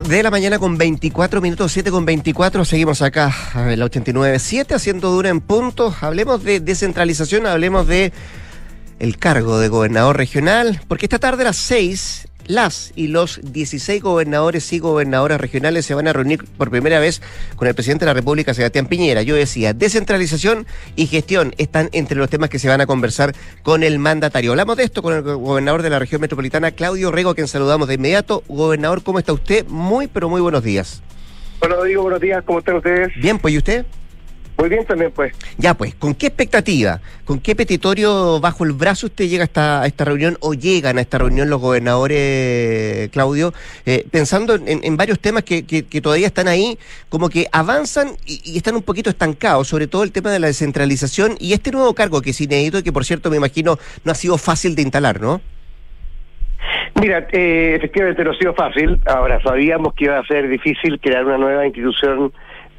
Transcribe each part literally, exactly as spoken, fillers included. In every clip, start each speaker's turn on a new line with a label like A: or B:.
A: de la mañana con veinticuatro minutos, siete con veinticuatro, seguimos acá en la ochenta y nueve punto siete, haciendo dura en punto. Hablemos de descentralización, hablemos de el cargo de gobernador regional, porque esta tarde a las seis, las y los dieciséis gobernadores y gobernadoras regionales se van a reunir por primera vez con el presidente de la República, Sebastián Piñera. Yo decía, descentralización y gestión están entre los temas que se van a conversar con el mandatario. Hablamos de esto con el gobernador de la región metropolitana, Claudio Rego, a quien saludamos de inmediato. Gobernador, ¿cómo está usted? Muy, pero muy buenos días.
B: Hola, Rodrigo, buenos días, ¿cómo están ustedes?
A: Bien, pues, ¿y usted?
B: Muy bien también, pues.
A: Ya, pues, ¿con qué expectativa, con qué petitorio bajo el brazo usted llega a esta, a esta reunión o llegan a esta reunión los gobernadores, Claudio, eh, pensando en, en varios temas que, que, que todavía están ahí, como que avanzan y, y están un poquito estancados, sobre todo el tema de la descentralización y este nuevo cargo que es inédito y que, por cierto, me imagino no ha sido fácil de instalar, ¿no?
B: Mira, eh, efectivamente no ha sido fácil. Ahora, sabíamos que iba a ser difícil crear una nueva institución.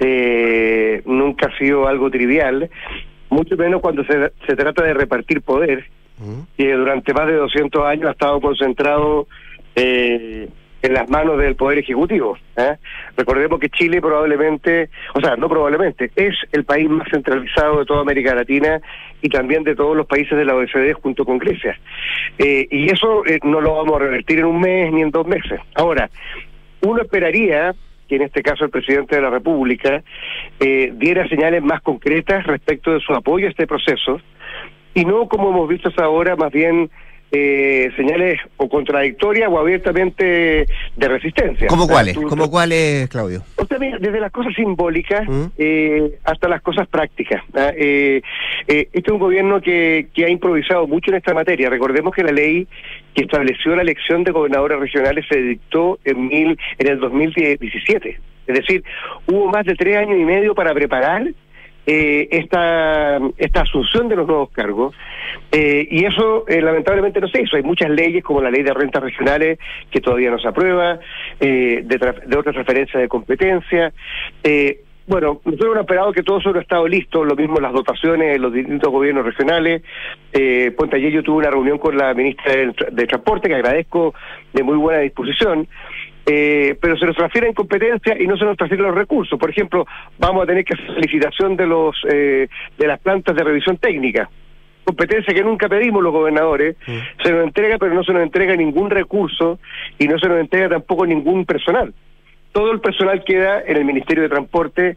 B: Eh, nunca ha sido algo trivial, mucho menos cuando se, se trata de repartir poder, uh-huh. que durante más de doscientos años ha estado concentrado eh, en las manos del Poder Ejecutivo. ¿eh? Recordemos que Chile probablemente, o sea, no probablemente, es el país más centralizado de toda América Latina y también de todos los países de la O E C D junto con Grecia. Eh, y eso eh, no lo vamos a revertir en un mes ni en dos meses. Ahora, uno esperaría que en este caso el presidente de la República eh, diera señales más concretas respecto de su apoyo a este proceso, y no como hemos visto hasta ahora, más bien eh, señales o contradictorias o abiertamente de resistencia.
A: ¿Cómo cuáles?
B: ¿Tú,
A: ¿Cómo cuáles, Claudio?
B: O sea, mira, desde las cosas simbólicas
A: ¿Mm?
B: eh, hasta las cosas prácticas. ¿ah? Eh, eh, este es un gobierno que, que ha improvisado mucho en esta materia. Recordemos que la ley que estableció la elección de gobernadores regionales se dictó en, mil, en el dos mil diecisiete. Es decir, hubo más de tres años y medio para preparar eh, esta, esta asunción de los nuevos cargos. Eh, y eso eh, lamentablemente no se hizo. Hay muchas leyes como la ley de rentas regionales que todavía no se aprueba, eh, de, de otras referencias de competencia. Eh, bueno, nosotros hemos esperado que todo eso no ha estado listo, lo mismo las dotaciones de los distintos gobiernos regionales. Eh, Ponte ayer yo tuve una reunión con la ministra de, de Transporte, que agradezco, de muy buena disposición. Eh, pero se nos transfieren competencias y no se nos transfieren los recursos. Por ejemplo, vamos a tener que hacer licitación de los eh, de las plantas de revisión técnica, competencia que nunca pedimos los gobernadores. Sí. Se nos entrega, pero no se nos entrega ningún recurso y no se nos entrega tampoco ningún personal. Todo el personal queda en el Ministerio de Transporte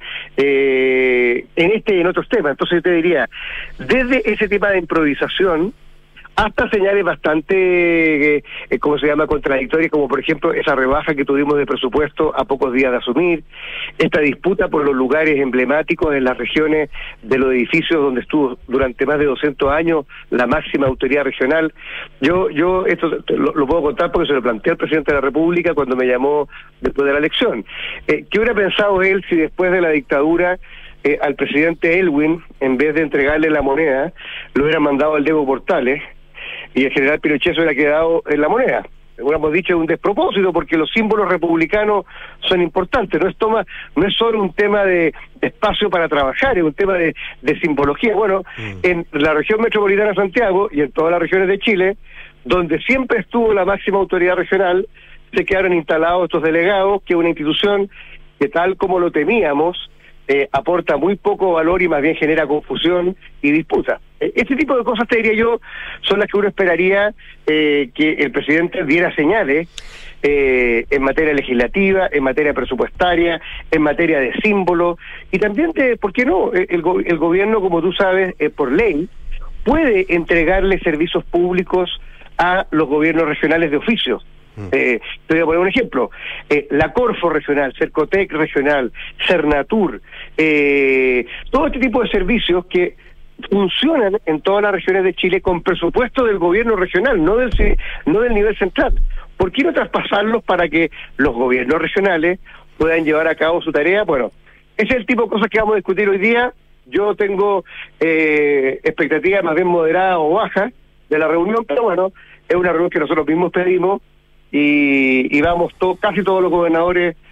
B: eh, en este y en otros temas. Entonces yo te diría, desde ese tema de improvisación hasta señales bastante, eh, ¿cómo se llama?, contradictorias, como por ejemplo esa rebaja que tuvimos de presupuesto a pocos días de asumir, esta disputa por los lugares emblemáticos en las regiones de los edificios donde estuvo durante más de doscientos años la máxima autoridad regional. Yo yo esto lo, lo puedo contar porque se lo planteé al presidente de la República cuando me llamó después de la elección. Eh, ¿Qué hubiera pensado él si después de la dictadura eh, al presidente Elwin, en vez de entregarle la moneda, lo hubiera mandado al Diego Portales y el general Pinochet se hubiera quedado en la moneda? Hubiéramos dicho un despropósito, porque los símbolos republicanos son importantes. No es toma, no es solo un tema de, de espacio para trabajar, es un tema de, de simbología. Bueno, mm. en la región metropolitana de Santiago y en todas las regiones de Chile, donde siempre estuvo la máxima autoridad regional, se quedaron instalados estos delegados, que es una institución que, tal como lo temíamos, Eh, aporta muy poco valor y más bien genera confusión y disputa. Este tipo de cosas, te diría yo, son las que uno esperaría eh, que el presidente diera señales eh, en materia legislativa, en materia presupuestaria, en materia de símbolo, y también de, ¿por qué no? El, el gobierno, como tú sabes, eh, por ley, puede entregarle servicios públicos a los gobiernos regionales de oficio. Eh, te voy a poner un ejemplo. Eh, la Corfo regional, Cercotec regional, Cernatur, eh, todo este tipo de servicios que funcionan en todas las regiones de Chile con presupuesto del gobierno regional, no del, no del nivel central. ¿Por qué no traspasarlos para que los gobiernos regionales puedan llevar a cabo su tarea? Bueno, ese es el tipo de cosas que vamos a discutir hoy día. Yo tengo eh, expectativas más bien moderadas o bajas de la reunión, pero bueno, es una reunión que nosotros mismos pedimos. Y, y vamos to, casi todos los gobernadores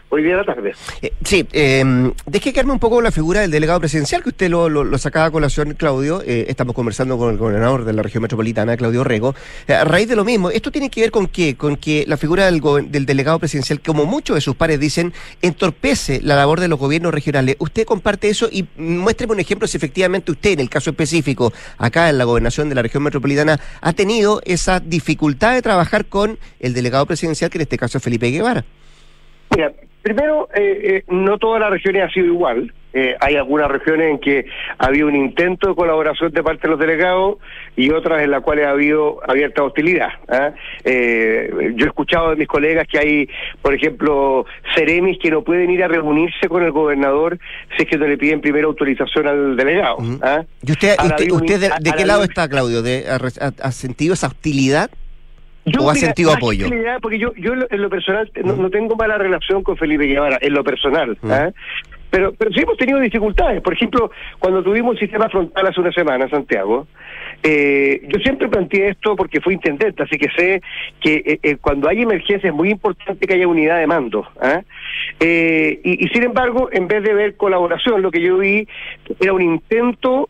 B: hoy día de la tarde.
A: Eh, sí, eh, deje quedarme un poco la figura del delegado presidencial, que usted lo, lo, lo sacaba a colación, Claudio. Eh, estamos conversando con el gobernador de la región metropolitana, Claudio Rego. Eh, a raíz de lo mismo, ¿esto tiene que ver con qué? Con que la figura del, del delegado presidencial, como muchos de sus pares dicen, entorpece la labor de los gobiernos regionales. ¿Usted comparte eso? Y muéstreme un ejemplo si efectivamente usted, en el caso específico, acá en la gobernación de la región metropolitana, ha tenido esa dificultad de trabajar con el delegado presidencial, que en este caso es Felipe Guevara.
B: Mira, primero, eh, eh, no todas las regiones ha sido igual. Eh, hay algunas regiones en que ha habido un intento de colaboración de parte de los delegados y otras en las cuales ha habido abierta hostilidad. ¿eh? Eh, yo he escuchado de mis colegas que hay, por ejemplo, seremis que no pueden ir a reunirse con el gobernador si es que no le piden primero autorización al delegado. ¿eh?
A: ¿Y usted, usted, usted de, de qué lado está, Claudio? ¿De, ha, ha sentido esa hostilidad?
B: Yo,
A: ¿O ha
B: mira,
A: sentido apoyo?
B: Porque yo, yo en lo personal no, no tengo mala relación con Felipe Guevara, en lo personal. Mm. ¿eh? Pero, pero sí hemos tenido dificultades. Por ejemplo, cuando tuvimos el sistema frontal hace una semana en Santiago, eh, yo siempre planteé esto porque fui intendente, así que sé que eh, eh, cuando hay emergencias es muy importante que haya unidad de mando. ¿eh? Eh, y, y sin embargo, en vez de ver colaboración, lo que yo vi era un intento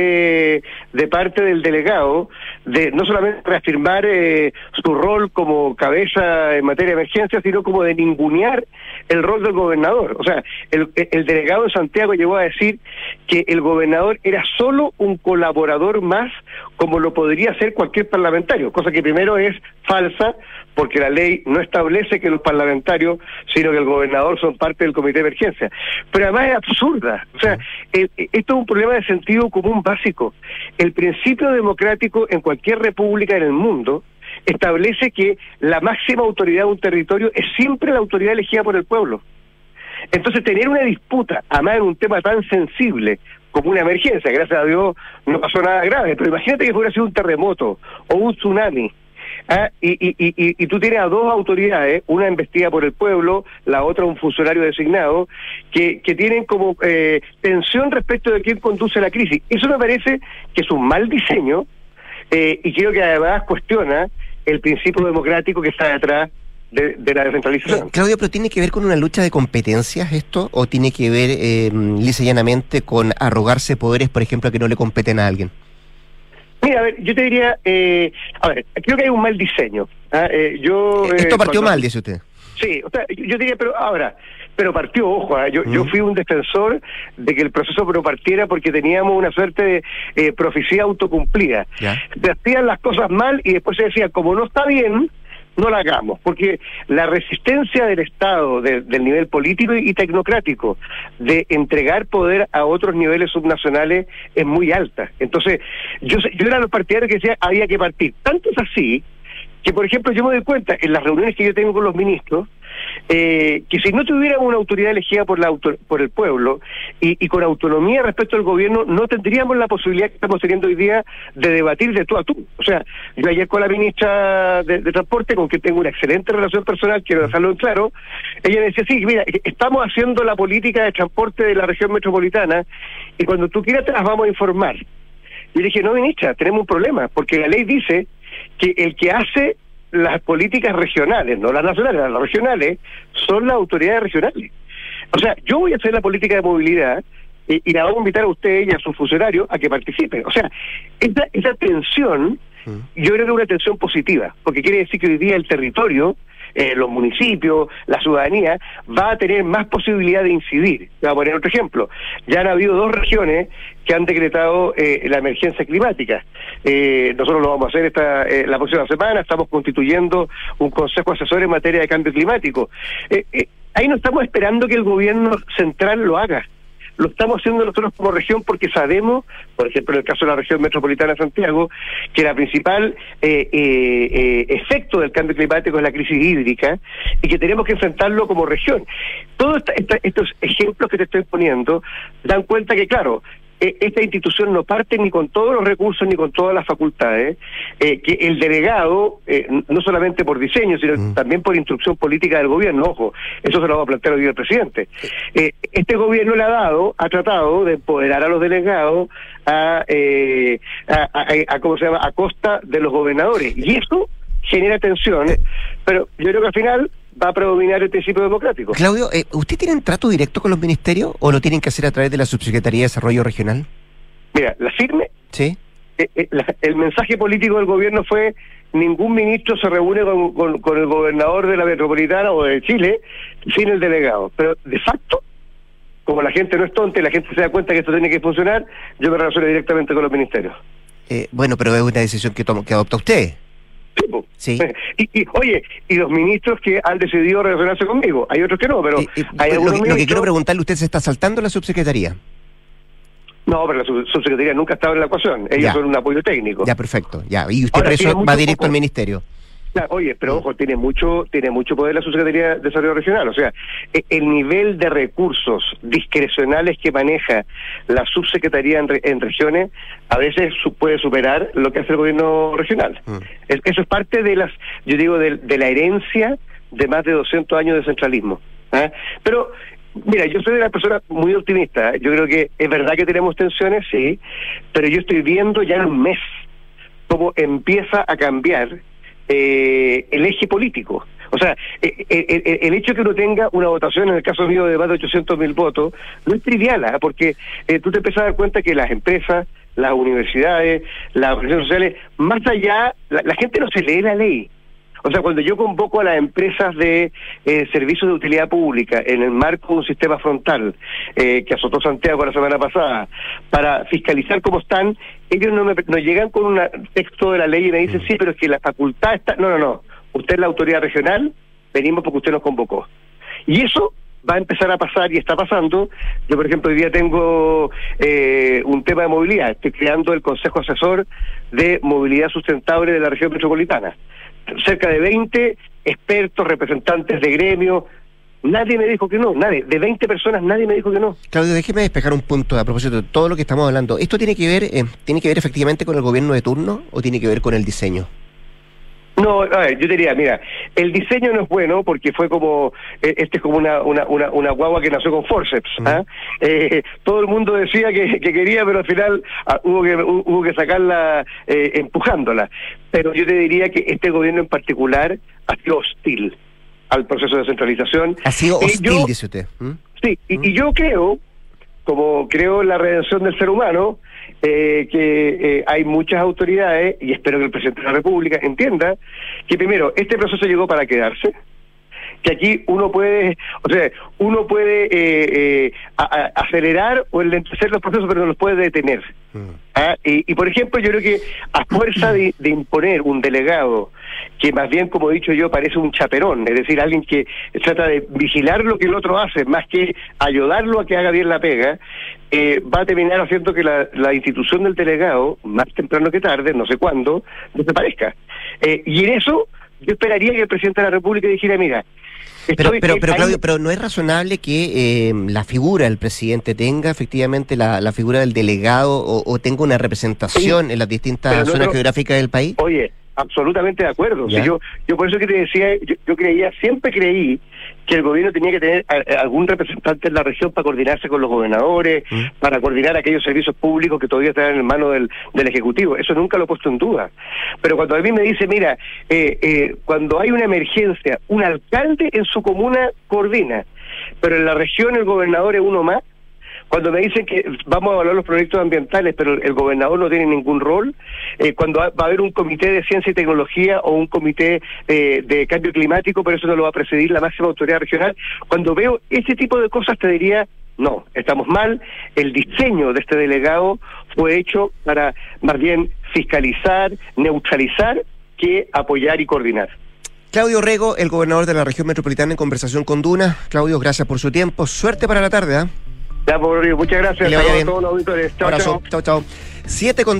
B: de, de parte del delegado de no solamente reafirmar eh, su rol como cabeza en materia de emergencia, sino como de ningunear el rol del gobernador. O sea, el, el delegado de Santiago llegó a decir que el gobernador era solo un colaborador más, como lo podría ser cualquier parlamentario, cosa que primero es falsa, porque la ley no establece que los parlamentarios, sino que el gobernador son parte del comité de emergencia. Pero además es absurda. O sea, el, esto es un problema de sentido común básico. El principio democrático en cualquier república en el mundo establece que la máxima autoridad de un territorio es siempre la autoridad elegida por el pueblo. Entonces, tener una disputa, además en un tema tan sensible como una emergencia, gracias a Dios no pasó nada grave, pero imagínate que fuera sido un terremoto o un tsunami, ¿ah? y, y, y, y tú tienes a dos autoridades, una investida por el pueblo, la otra un funcionario designado, que, que tienen como eh, tensión respecto de quién conduce la crisis. Eso me parece que es un mal diseño, eh, y creo que además cuestiona el principio democrático que está detrás de, de la descentralización.
A: Eh, Claudio, ¿pero tiene que ver con una lucha de competencias esto? ¿O tiene que ver eh, lisa y llanamente con arrogarse poderes, por ejemplo, que no le competen a alguien?
B: Mira, a ver, yo te diría, eh, a ver, creo que hay un mal diseño. ¿ah? Eh, yo eh,
A: Esto partió
B: cuando,
A: mal, dice usted.
B: Sí, o sea, yo diría, pero ahora, pero partió, ojo, ¿eh? yo, mm. yo fui un defensor de que el proceso no partiera porque teníamos una suerte de eh, profecía autocumplida. ¿Ya? Se hacían las cosas mal y después se decía, como no está bien, no la hagamos, porque la resistencia del Estado, de, del nivel político y tecnocrático, de entregar poder a otros niveles subnacionales es muy alta. Entonces, yo yo era los partidarios que decía había que partir. Tanto es así que, por ejemplo, yo me doy cuenta en las reuniones que yo tengo con los ministros, eh, que si no tuviéramos una autoridad elegida por la auto, por el pueblo y, y con autonomía respecto al gobierno, no tendríamos la posibilidad que estamos teniendo hoy día de debatir de tú a tú. O sea, yo ayer con la ministra de, de Transporte, con quien tengo una excelente relación personal, quiero dejarlo en claro, ella me decía, sí, mira, estamos haciendo la política de transporte de la región metropolitana y cuando tú quieras te las vamos a informar. Y le dije, no, ministra, tenemos un problema, porque la ley dice que el que hace las políticas regionales, no las nacionales, las regionales, son las autoridades regionales. O sea, yo voy a hacer la política de movilidad y, y la vamos a invitar a usted y a sus funcionarios a que participen. O sea, esa, esa tensión, yo creo que es una tensión positiva, porque quiere decir que hoy día el territorio, eh, los municipios, la ciudadanía, va a tener más posibilidad de incidir. Voy a poner otro ejemplo. Ya han habido dos regiones que han decretado eh, la emergencia climática. Eh, nosotros lo vamos a hacer esta eh, la próxima semana, estamos constituyendo un consejo asesor en materia de cambio climático. Eh, eh, ahí no estamos esperando que el gobierno central lo haga. Lo estamos haciendo nosotros como región porque sabemos, por ejemplo en el caso de la región metropolitana de Santiago, que la principal eh, eh, eh, efecto del cambio climático es la crisis hídrica y que tenemos que enfrentarlo como región. Todos esta, esta, estos ejemplos que te estoy poniendo dan cuenta que, claro, esta institución no parte ni con todos los recursos ni con todas las facultades, eh, que el delegado, eh, no solamente por diseño, sino mm. también por instrucción política del gobierno, ojo, eso se lo va a plantear hoy día el presidente. Eh, este gobierno le ha dado, ha tratado de empoderar a los delegados a, eh, a, a, a, a ¿cómo se llama?, a costa de los gobernadores, y eso genera tensión, pero yo creo que al final va a predominar el principio democrático.
A: Claudio, eh, ¿usted tiene un trato directo con los ministerios o lo tienen que hacer a través de la Subsecretaría de Desarrollo Regional?
B: Mira, la firme,
A: sí.
B: eh, eh, la, el mensaje político del gobierno fue: ningún ministro se reúne con, con, con el gobernador de la metropolitana o de Chile sin el delegado. Pero de facto, como la gente no es tonta y la gente se da cuenta que esto tiene que funcionar, yo me relaciono directamente con los ministerios.
A: Eh, bueno, pero es una decisión que, toma, que adopta usted.
B: Sí.
A: Sí.
B: Y, y oye, y los ministros que han decidido relacionarse conmigo, hay otros que no, pero
A: Eh, eh,
B: hay
A: lo,
B: algunos
A: que,
B: ministros...
A: lo que quiero preguntarle, ¿usted se está saltando la subsecretaría?
B: No, pero la sub- subsecretaría nunca ha estado en la ecuación, ellos
A: Ya.
B: son un apoyo técnico.
A: Ya, perfecto. Ya. Y usted
B: Ahora,
A: por eso
B: tiene
A: va
B: mucho
A: directo
B: poco.
A: al ministerio.
B: Claro, oye, pero ojo, tiene mucho tiene mucho poder la Subsecretaría de Desarrollo Regional. O sea, e- el nivel de recursos discrecionales que maneja la Subsecretaría en, re- en regiones a veces su- puede superar lo que hace el gobierno regional.
A: Mm.
B: Es- eso es parte de las, yo digo, de, de la herencia de más de doscientos años de centralismo. ¿Ah? Pero, mira, yo soy una persona muy optimista. ¿eh? Yo creo que es verdad que tenemos tensiones, sí, pero yo estoy viendo ya en un mes cómo empieza a cambiar Eh, el eje político. O sea, eh, eh, eh, el hecho de que uno tenga una votación, en el caso mío, de más de ochocientos mil votos, no es trivial, ¿eh? porque eh, tú te empiezas a dar cuenta que las empresas, las universidades, las organizaciones sociales, más allá, la, la gente no se lee la ley. O sea, cuando yo convoco a las empresas de eh, servicios de utilidad pública en el marco de un sistema frontal eh, que azotó Santiago la semana pasada para fiscalizar cómo están, ellos no me no llegan con un texto de la ley y me dicen, sí, pero es que la facultad está... No, no, no. Usted es la autoridad regional, venimos porque usted nos convocó. Y eso va a empezar a pasar y está pasando. Yo, por ejemplo, hoy día tengo eh, un tema de movilidad. Estoy creando el Consejo Asesor de Movilidad Sustentable de la región metropolitana. Cerca de veinte expertos, representantes de gremio. Nadie me dijo que no, nadie. De veinte personas nadie me dijo que no.
A: Claudio, déjeme despejar un punto a propósito de todo lo que estamos hablando. ¿Esto tiene que ver eh, tiene que ver efectivamente con el gobierno de turno o tiene que ver con el diseño?
B: No, a ver, yo diría, mira, el diseño no es bueno porque fue como, eh, este es como una, una, una, una guagua que nació con forceps. ¿ah? Uh-huh. eh, todo el mundo decía que, que quería, pero al final ah, hubo que hubo que sacarla eh, empujándola. Pero yo te diría que este gobierno en particular ha sido hostil al proceso de centralización.
A: Ha sido hostil,
B: yo,
A: dice usted. ¿Mm?
B: Sí, y,
A: ¿Mm?
B: y yo creo, como creo en la redención del ser humano, eh, que eh, hay muchas autoridades, y espero que el presidente de la República entienda, que primero, este proceso llegó para quedarse, que aquí uno puede, o sea, uno puede eh, eh, a, a acelerar o enlentecer los procesos, pero no los puede detener. Mm. ¿Ah? Y, y, por ejemplo, yo creo que a fuerza de, de imponer un delegado, que más bien, como he dicho yo, parece un chaperón, es decir, alguien que trata de vigilar lo que el otro hace, más que ayudarlo a que haga bien la pega, eh, va a terminar haciendo que la, la institución del delegado, más temprano que tarde, no sé cuándo, desaparezca. Eh, y en eso, yo esperaría que el presidente de la República dijera, mira,
A: Pero, pero, pero, Claudio, pero no es razonable que eh, la figura del presidente tenga efectivamente la, la figura del delegado o, o tenga una representación sí, en las distintas no, zonas no, geográficas del país.
B: Oye, absolutamente de acuerdo. O sea, yo, yo por eso que te decía, yo, yo creía, siempre creí que el gobierno tenía que tener a, a algún representante en la región para coordinarse con los gobernadores, ¿Mm? para coordinar aquellos servicios públicos que todavía están en manos del, del Ejecutivo. Eso nunca lo he puesto en duda. Pero cuando a mí me dice, mira, eh, eh, cuando hay una emergencia, un alcalde en su comuna coordina, pero en la región el gobernador es uno más. Cuando me dicen que vamos a evaluar los proyectos ambientales, pero el gobernador no tiene ningún rol, eh, cuando va a haber un comité de ciencia y tecnología o un comité eh, de cambio climático, pero eso no lo va a presidir la máxima autoridad regional, cuando veo ese tipo de cosas te diría, no, estamos mal, el diseño de este delegado fue hecho para más bien fiscalizar, neutralizar, que apoyar y coordinar.
A: Claudio Rego, el gobernador de la región metropolitana, en conversación con Duna. Claudio, gracias por su tiempo, suerte para la tarde, ¿eh?
B: Ya, por muchas gracias a todos los auditores. Chao, chao.
A: Chao, chao. Siete con